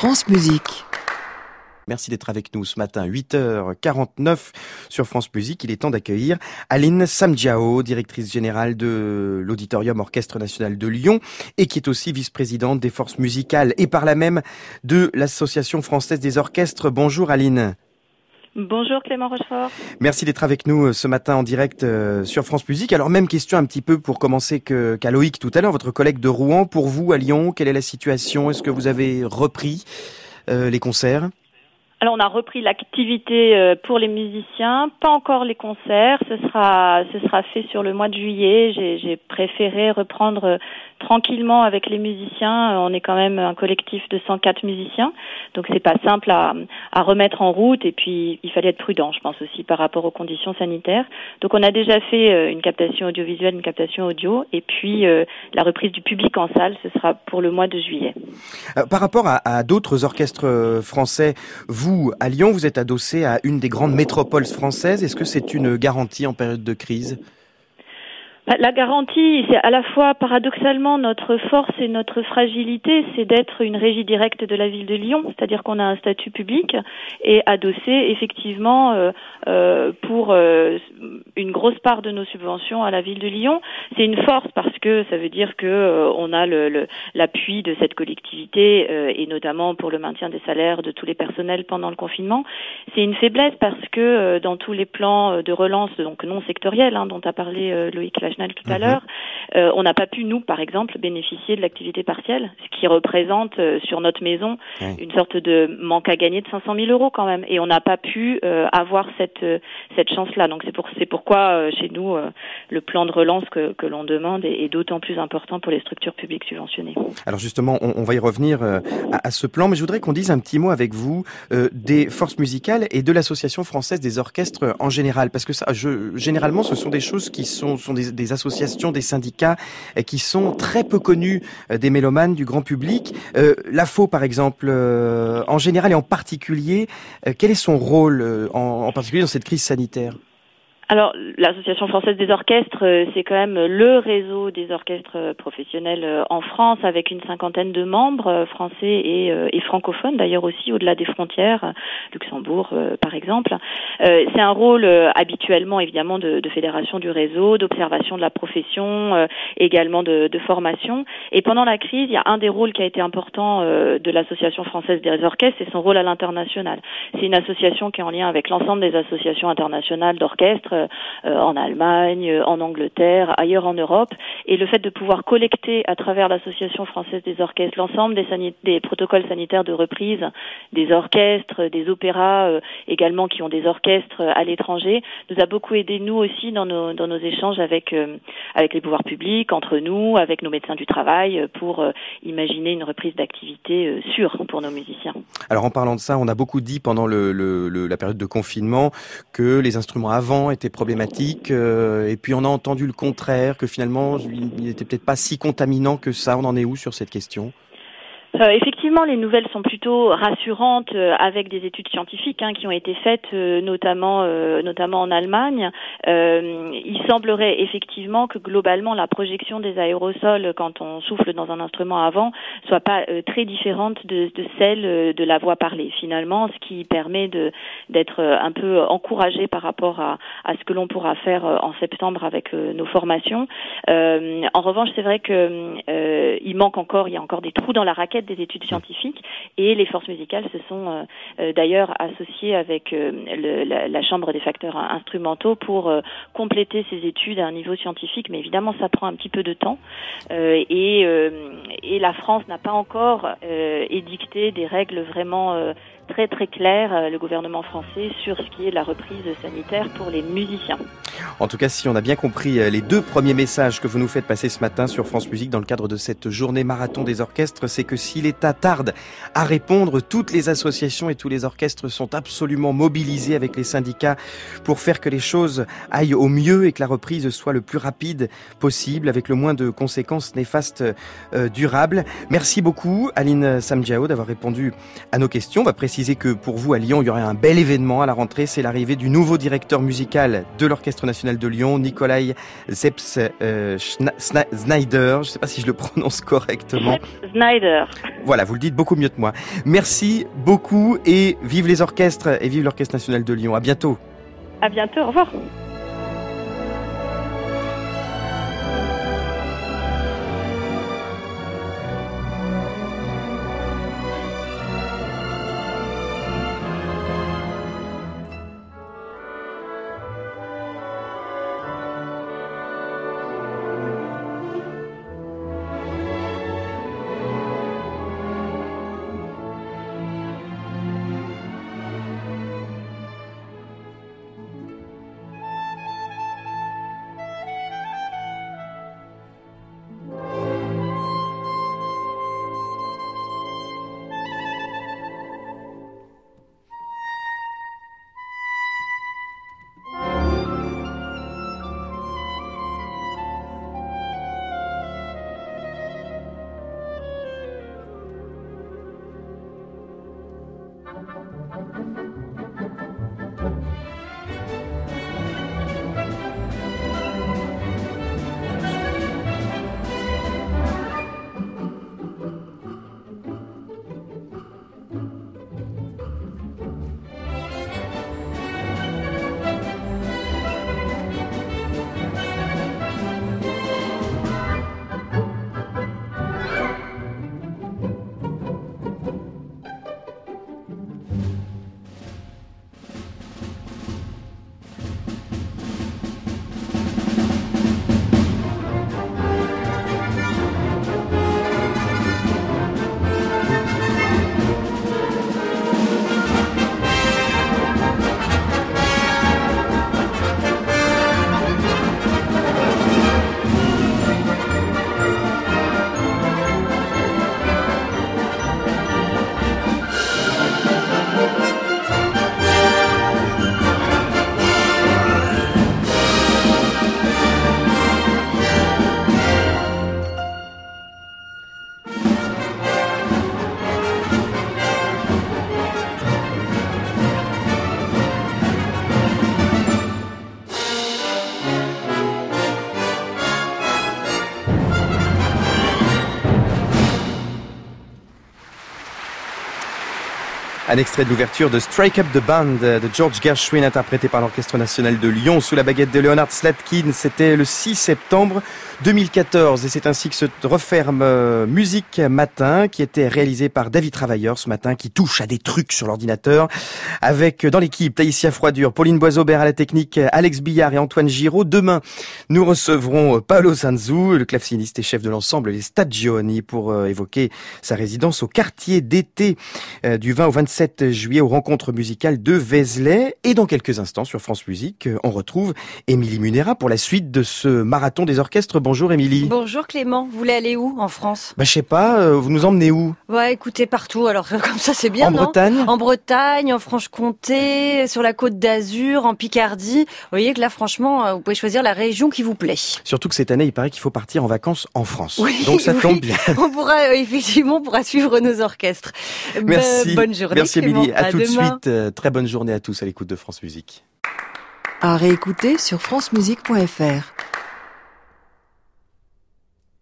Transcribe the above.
France Musique. Merci d'être avec nous ce matin, 8h49 sur France Musique. Il est temps d'accueillir Aline Samjiao, directrice générale de l'Auditorium Orchestre National de Lyon et qui est aussi vice-présidente des forces musicales et par là même de l'Association française des orchestres. Bonjour Aline. Bonjour Clément Rochefort. Merci d'être avec nous ce matin en direct sur France Musique. Alors même question un petit peu pour commencer qu'à Loïc tout à l'heure, votre collègue de Rouen. Pour vous à Lyon, quelle est la situation? Est-ce que vous avez repris les concerts? Alors on a repris l'activité pour les musiciens, pas encore les concerts, ce sera fait sur le mois de juillet. J'ai préféré reprendre tranquillement avec les musiciens. On est quand même un collectif de 104 musiciens, donc c'est pas simple à remettre en route, et puis il fallait être prudent, je pense aussi par rapport aux conditions sanitaires. Donc on a déjà fait une captation audiovisuelle, une captation audio, et puis la reprise du public en salle, ce sera pour le mois de juillet. Par rapport à d'autres orchestres français, vous, à Lyon, vous êtes adossé à une des grandes métropoles françaises. Est-ce que c'est une garantie en période de crise ? La garantie, c'est à la fois paradoxalement notre force et notre fragilité, c'est d'être une régie directe de la ville de Lyon, c'est-à-dire qu'on a un statut public et adossé effectivement pour une grosse part de nos subventions à la ville de Lyon. C'est une force parce que ça veut dire que on a l'appui de cette collectivité et notamment pour le maintien des salaires de tous les personnels pendant le confinement. C'est une faiblesse parce que dans tous les plans de relance, donc non sectoriels, dont a parlé Loïc tout à l'heure, on n'a pas pu, nous, par exemple, bénéficier de l'activité partielle, ce qui représente sur notre maison une sorte de manque à gagner de 500 000 euros quand même. Et on n'a pas pu avoir cette chance-là. Donc c'est pourquoi, chez nous, le plan de relance que l'on demande est d'autant plus important pour les structures publiques subventionnées. Alors justement, on va y revenir à ce plan, mais je voudrais qu'on dise un petit mot avec vous des forces musicales et de l'Association française des orchestres en général, parce que ça, généralement, ce sont des choses qui sont des associations, des syndicats qui sont très peu connus des mélomanes, du grand public. L'AFO, par exemple, en général et en particulier, quel est son rôle en particulier dans cette crise sanitaire ? Alors, l'Association française des orchestres, c'est quand même le réseau des orchestres professionnels en France, avec une 50aine de membres français et francophones, d'ailleurs aussi au-delà des frontières, Luxembourg par exemple. C'est un rôle habituellement évidemment de fédération du réseau, d'observation de la profession, également de formation. Et pendant la crise, il y a un des rôles qui a été important de l'Association française des orchestres, c'est son rôle à l'international. C'est une association qui est en lien avec l'ensemble des associations internationales d'orchestres, en Allemagne, en Angleterre, ailleurs en Europe, et le fait de pouvoir collecter à travers l'Association française des orchestres l'ensemble des protocoles sanitaires de reprise des orchestres, des opéras également qui ont des orchestres à l'étranger, nous a beaucoup aidé nous aussi dans nos échanges avec les pouvoirs publics, entre nous, avec nos médecins du travail, pour imaginer une reprise d'activité sûre pour nos musiciens. Alors en parlant de ça, on a beaucoup dit pendant la période de confinement que les instruments avant étaient problématiques, et puis on a entendu le contraire, que finalement il n'était peut-être pas si contaminant que ça. On en est où sur cette question ? Effectivement, les nouvelles sont plutôt rassurantes avec des études scientifiques qui ont été faites notamment en Allemagne. Il semblerait effectivement que globalement la projection des aérosols quand on souffle dans un instrument avant soit pas très différente de celle de la voix parlée finalement, ce qui permet d'être un peu encouragé par rapport à ce que l'on pourra faire en septembre avec nos formations. En revanche, c'est vrai que il y a encore des trous dans la raquette des études scientifiques, et les forces musicales se sont d'ailleurs associées avec la Chambre des facteurs instrumentaux pour compléter ces études à un niveau scientifique, mais évidemment ça prend un petit peu de temps, et la France n'a pas encore édicté des règles vraiment très très claires, le gouvernement français, sur ce qui est la reprise sanitaire pour les musiciens. En tout cas, si on a bien compris les deux premiers messages que vous nous faites passer ce matin sur France Musique dans le cadre de cette journée marathon des orchestres, c'est que si l'État tarde à répondre, toutes les associations et tous les orchestres sont absolument mobilisés avec les syndicats pour faire que les choses aillent au mieux et que la reprise soit le plus rapide possible, avec le moins de conséquences néfastes durables. Merci beaucoup Aline Samjiao d'avoir répondu à nos questions. On va préciser que pour vous, à Lyon, il y aurait un bel événement à la rentrée. C'est l'arrivée du nouveau directeur musical de l'Orchestre national de Lyon, Nikolai Zeps Znaider. Je ne sais pas si je le prononce correctement. Znaider. Voilà, vous le dites beaucoup mieux que moi. Merci beaucoup et vive les orchestres et vive l'Orchestre national de Lyon. À bientôt. À bientôt, au revoir. Un extrait de l'ouverture de Strike Up the Band de George Gershwin, interprété par l'Orchestre national de Lyon sous la baguette de Leonard Slatkin. C'était le 6 septembre 2014 et c'est ainsi que se referme Musique Matin, qui était réalisé par David Travailleur ce matin, qui touche à des trucs sur l'ordinateur, avec dans l'équipe Taïsia Froidure, Pauline Boisaubert à la technique, Alex Billard et Antoine Giraud. Demain, nous recevrons Paolo Sanzu, le claveciniste et chef de l'ensemble Les Stagioni, pour évoquer sa résidence au quartier d'été du 20 au 27 juillet aux rencontres musicales de Vézelay. Et dans quelques instants sur France Musique, on retrouve Émilie Munera pour la suite de ce marathon des orchestres. Bonjour Émilie. Bonjour Clément, vous voulez aller où en France? Je sais pas, vous nous emmenez où? Ouais, écoutez, partout, alors comme ça c'est bien, En Bretagne? En Bretagne, en Franche-Comté, sur la Côte d'Azur, en Picardie. Vous voyez que là franchement, vous pouvez choisir la région qui vous plaît. Surtout que cette année, il paraît qu'il faut partir en vacances en France. Oui, donc ça tombe bien. On pourra, effectivement, suivre nos orchestres. Merci. Bonne journée. Merci Émilie. À tout de demain. suite. Très bonne journée à tous à l'écoute de France Musique. À réécouter sur francemusique.fr.